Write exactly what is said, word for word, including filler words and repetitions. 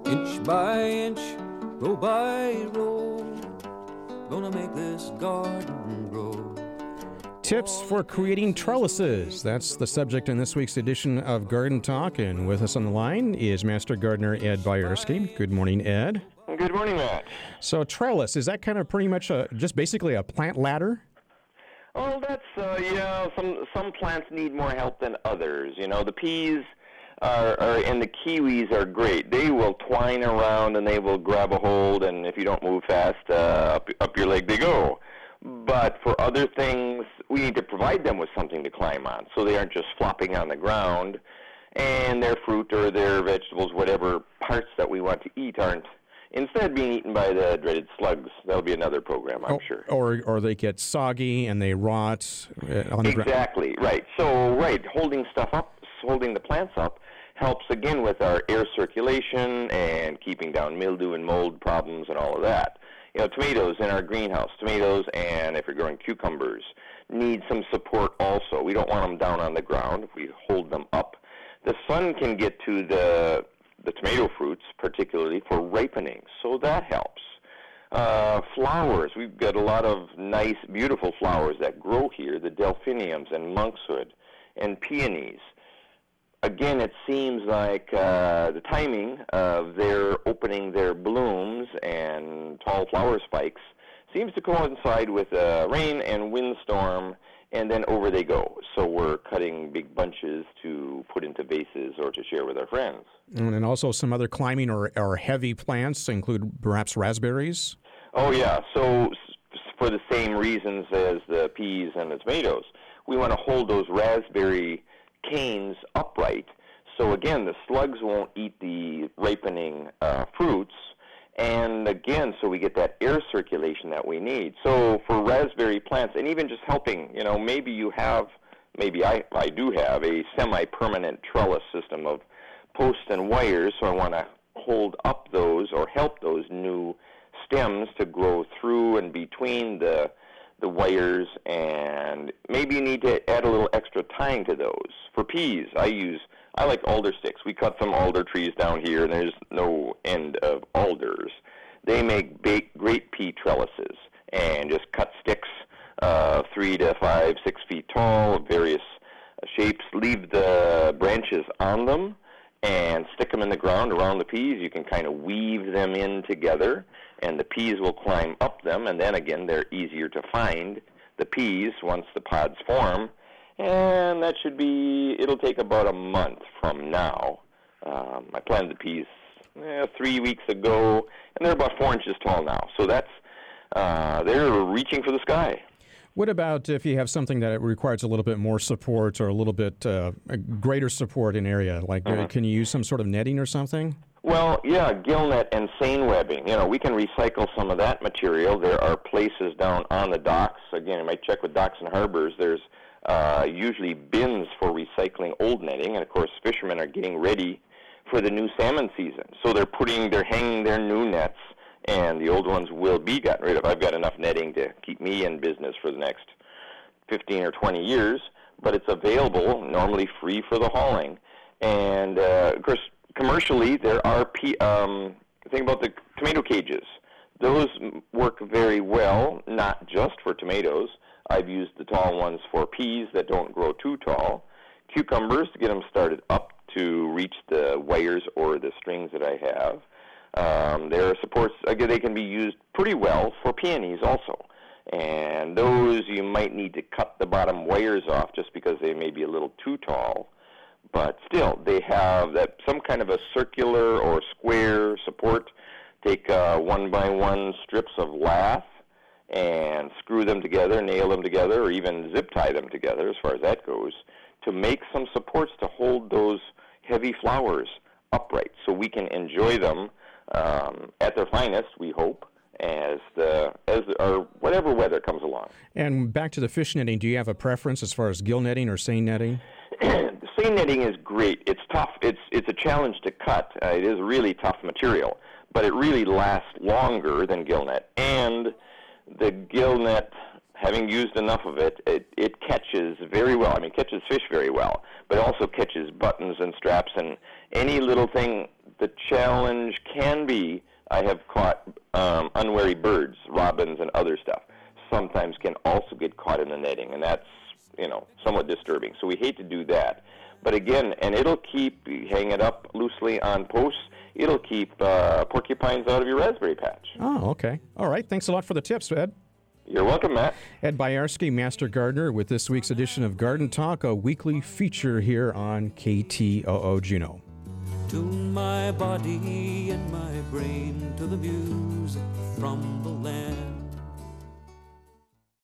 Inch by inch, row by row, gonna make this garden grow. Tips for creating trellises. That's the subject in this week's edition of Garden Talk. And with us on the line is Master Gardener Ed Biersky. Good morning, Ed. Good morning, Matt. So trellis, is that kind of pretty much a, just basically a plant ladder? Oh, that's, uh, yeah, some some plants need more help than others. You know, the peas are, are and the kiwis are great. They will twine around and they will grab a hold, and if you don't move fast, uh, up, up your leg they go. But for other things, we need to provide them with something to climb on so they aren't just flopping on the ground, and their fruit or their vegetables, whatever parts that we want to eat, aren't instead being eaten by the dreaded slugs. That'll be another program, I'm oh, sure. Or or they get soggy and they rot uh, on the ground. Exactly, right. So, right, holding stuff up, holding the plants up, helps, again, with our air circulation and keeping down mildew and mold problems and all of that. You know, tomatoes in our greenhouse, tomatoes, and if you're growing cucumbers, need some support also. We don't want them down on the ground if we hold them up. The sun can get to the the tomato fruits, particularly for ripening, so that helps. Uh, flowers, we've got a lot of nice, beautiful flowers that grow here, the delphiniums and monkshood and peonies. Again, it seems like uh, the timing of their opening their blooms and tall flower spikes seems to coincide with a rain and windstorm, and then over they go. So we're cutting big bunches to put into vases or to share with our friends. And then also some other climbing or, or heavy plants include perhaps raspberries? Oh, yeah. So for the same reasons as the peas and the tomatoes, we want to hold those raspberry canes upright. So again, the slugs won't eat the ripening uh, fruits, and again, so we get that air circulation that we need. So for raspberry plants, and even just helping, you know, maybe you have, maybe I, I do have a semi-permanent trellis system of posts and wires, so I want to hold up those or help those new stems to grow through and between the the wires, and maybe you need to add a little extra tying to those. For peas, I use, I like alder sticks. We cut some alder trees down here, and there's no end of alders. They make big, great pea trellises, and just cut sticks uh, three to five, six feet tall, various shapes. Leave the branches on them, and stick them in the ground around the peas. You can kind of weave them in together, and the peas will climb up them, and then again they're easier to find, the peas, once the pods form, and that should be, it'll take about a month from now. Um, I planted the peas eh, three weeks ago, and they're about four inches tall now, so that's, uh, they're reaching for the sky. What about if you have something that requires a little bit more support or a little bit uh, greater support in area? Like, mm-hmm. uh, can you use some sort of netting or something? Well, yeah, gill net and seine webbing. You know, we can recycle some of that material. There are places down on the docks. Again, you might check with Docks and Harbors. There's uh, usually bins for recycling old netting, and of course, fishermen are getting ready for the new salmon season. So they're putting, they're hanging their new nets, and the old ones will be gotten rid of. I've got enough netting to keep me in business for the next fifteen or twenty years, but it's available, normally free for the hauling. And, uh, of course, commercially, there are, P, um, think about the tomato cages. Those work very well, not just for tomatoes. I've used the tall ones for peas that don't grow too tall. Cucumbers, to get them started up to reach the wires or the strings that I have. Um, there are supports, again, they can be used pretty well for peonies also. And those you might need to cut the bottom wires off just because they may be a little too tall. But still, they have that some kind of a circular or square support. Take uh, one-by-one strips of lath and screw them together, nail them together, or even zip tie them together, as far as that goes, to make some supports to hold those heavy flowers upright so we can enjoy them um, at their finest, we hope, as the as or whatever weather comes along. And back to the fish netting, do you have a preference as far as gill netting or seine netting? Seine netting is great. It's tough. It's it's a challenge to cut. Uh, it is really tough material, but it really lasts longer than gill net. And the gill net, having used enough of it, it, it catches very well. I mean, it catches fish very well, but it also catches buttons and straps and any little thing the challenge can be, I have caught um, unwary birds, robins and other stuff, sometimes can also get caught in the netting, and that's, you know, somewhat disturbing. So we hate to do that. But again, and it'll keep, hang it up loosely on posts, it'll keep uh, porcupines out of your raspberry patch. Oh, okay. All right. Thanks a lot for the tips, Ed. You're welcome, Matt. Ed Byarski, Master Gardener, with this week's edition of Garden Talk, a weekly feature here on K T O O Juneau. Tune my body and my brain to the music from the land